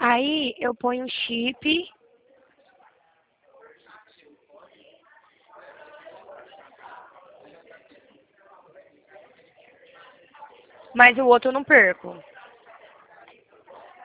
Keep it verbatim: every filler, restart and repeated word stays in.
Aí eu ponho o chip. Mas o outro eu não perco.